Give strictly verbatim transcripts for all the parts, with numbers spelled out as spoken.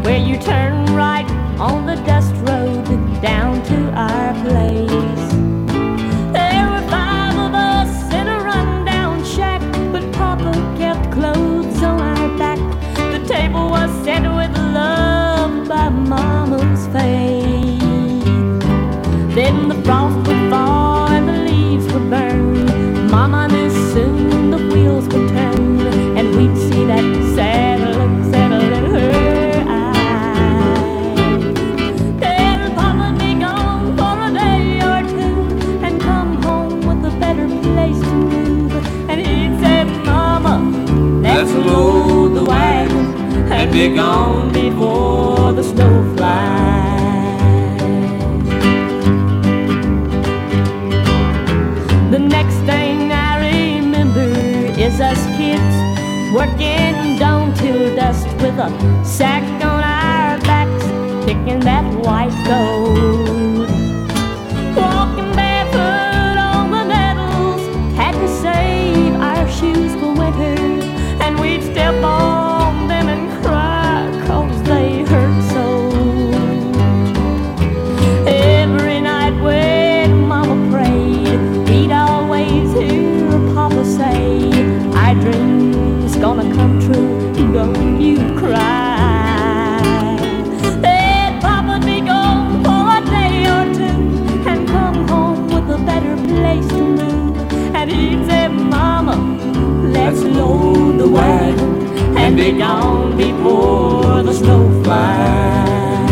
where you turn right on the dust road down to our place. There were five of us in a rundown shack, but Papa kept clothes on our back. The table was set with love by Mama's faith. Then the frost would fall and the leaves would burn. Mama knew soon the wheels would turn, and we'd see that sad look settle in her eyes. Then Papa'd be gone for a day or two and come home with a better place to move. And he'd say, Mama, let's load the wagon and be gone before the snow flies. The next thing I remember is us kids working dawn till dusk with a sack on our backs, picking that white gold. Walking barefoot on the nettles, had to save our shoes for winter, and we'd step on them and cry 'cause they hurt so. Every night when Mama prayed, we'd always hear Papa say, our dream's gonna come true, don't you cry. Then Papa'd be gone for a day or two and come home with a better place to move. And he'd say, Mama, let's load the wagon and be gone before the snow flies.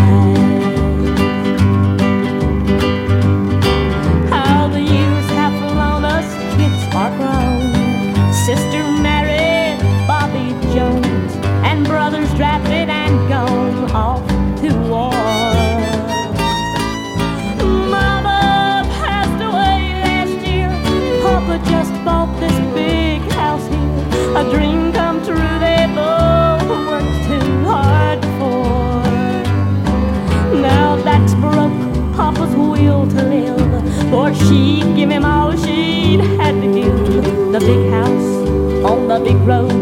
How the years have flown, us kids are grown. Sister married Bobby Jones, and brothers drafted and gone off to war. Mama passed away last year. Papa just bought this big house here, a dream come true they both worked too hard for. Now that's broke Papa's will to live, for she'd give him all she'd had to give. The big house on the big road